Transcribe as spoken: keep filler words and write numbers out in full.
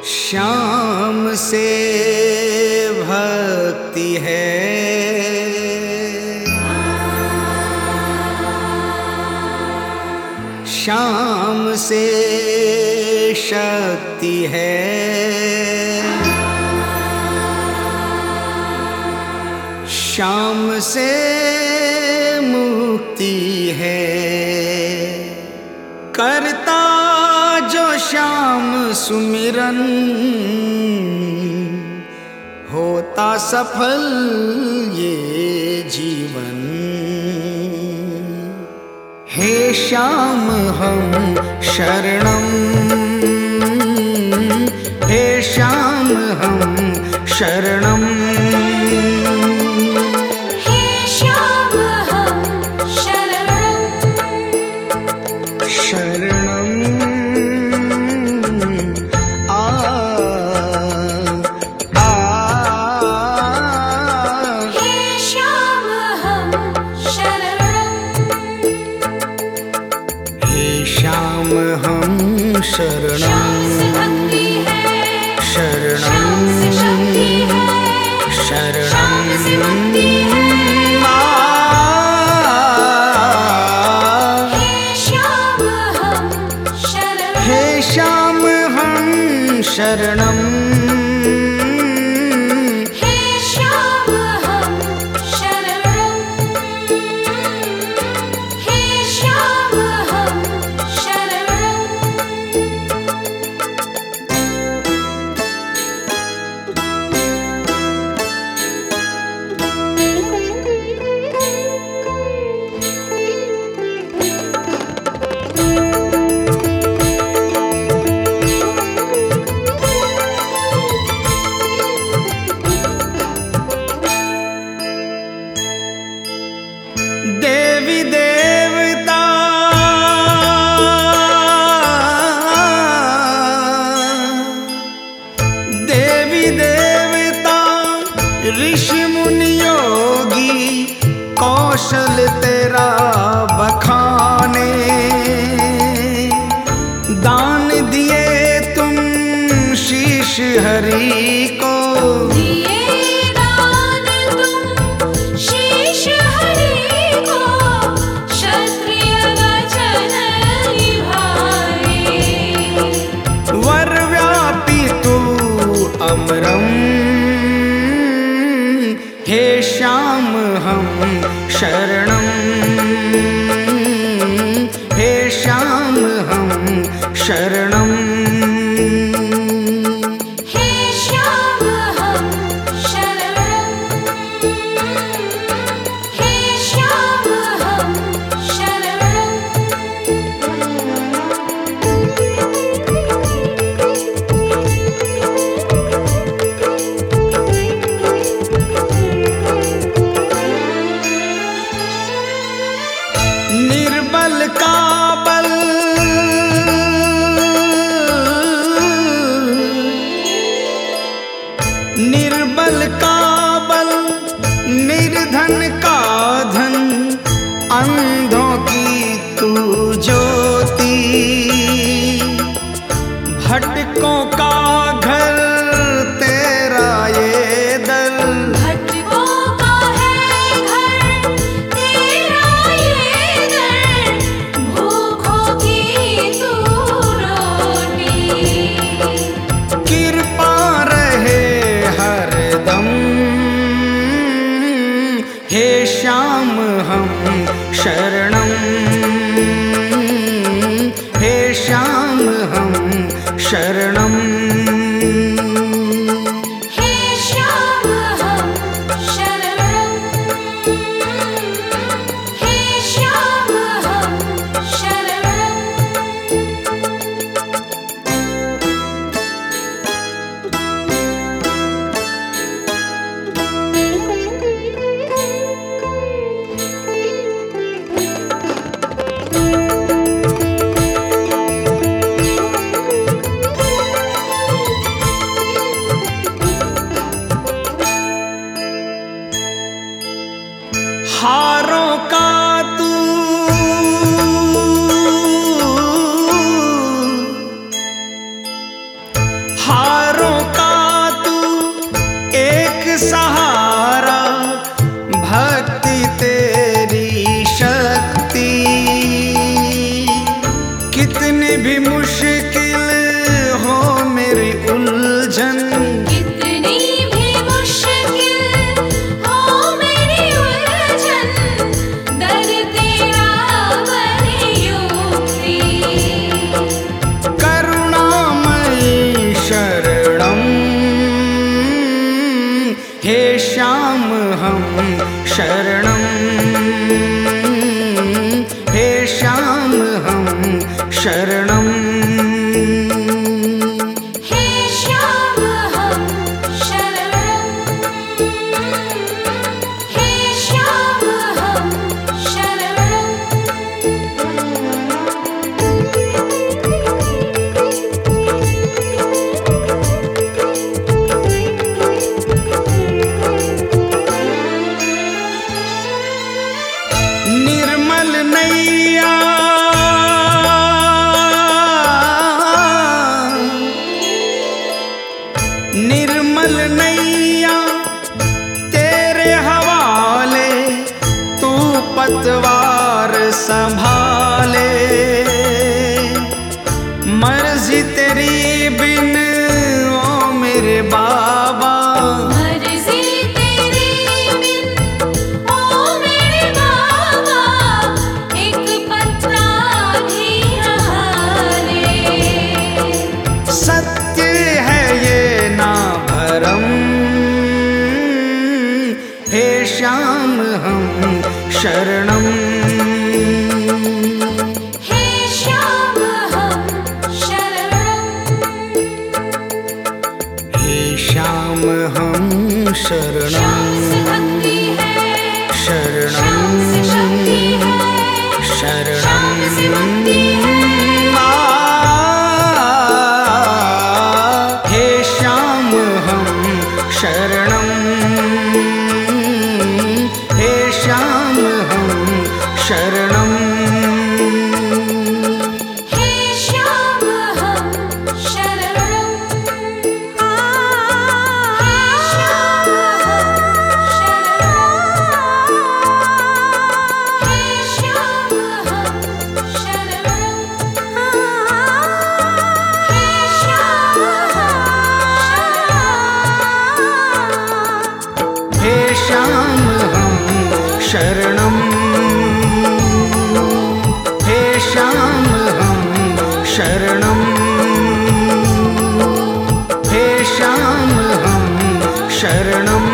श्याम से भक्ति है, श्याम से शक्ति है, श्याम से मुक्ति है। करता जो श्याम सुमिरन, होता सफल ये जीवन। हे श्याम हम शरणम, हे श्याम हम शरणम, हे श्याम हम शरणम, शरणम आ आ हे श्याम हम शरणम, हे श्याम हम शरणम, श्याम से भक्ति है, शरणम श्याम से शक्ति है, शरणम श्याम से भक्ति है। आ हे श्याम हम शरणम, हे श्याम हम शरणम, हे श्याम हम शरणम, हे श्याम हम शरणम। देवी देवता देवी देवता ऋषि मुनि योगी कौशल तेरा बखाने। दान दिए तुम शीश हरि को, दिए दान तुम शीश हरि को, क्षत्रिय वचन निभाए। वर व्यापी तू अमरम। हे श्याम हम शरणम, हे श्याम हम शरणम, हे श्याम हम शरणम, हे श्याम हम शरणम। निर्बल का बल, निर्बल का बल, निर्धन का धन, अंधों की तू ज्योति। भटकों का घर तेरा ये दल, भटकों का है घर तेरा ये दर, भूखों की तू रोटी। कृपा रहे हरदम। हे श्याम हम शरणम, हे श्याम हम शरणम, हे श्याम हम शरणम, हे श्याम हम शरणम। मुश्किल हो मेरी उलझन, कितनी भी मुश्किल हो मेरी उलझन, दर तेरा वरयुक्ति। करुणामयी शरणम, हे श्याम हम शरणम, हे श्याम हम शरणम, हे श्याम हम शरणम, हे श्याम हम शरणम। निर्मल नैया निर्मल नैया तेरे हवाले, तू पतवार संभाले, मर्जी तेरी बिन ओ मेरे बाबा, मर्जी तेरी बिन ओ मेरे बाबा, एक पत्ता भी न हाले। सत्य है ये ना भरम, हे श्याम हम शरणम, हे श्याम हम शरणम, हे श्याम हम शरणम, श्याम से भक्ति है, शरणम, श्याम से शक्ति है, श्याम से भक्ति है। आ, हे श्याम हम शरणम, हे श्याम हम शरणम, हे श्याम हम शरणम, हे श्याम हम शरणम, हे श्याम हम शरणम, हे श्याम हम शरणम। हे श्याम हम शरणम, हे श्याम हम शरणम, हे श्याम हम शरणम।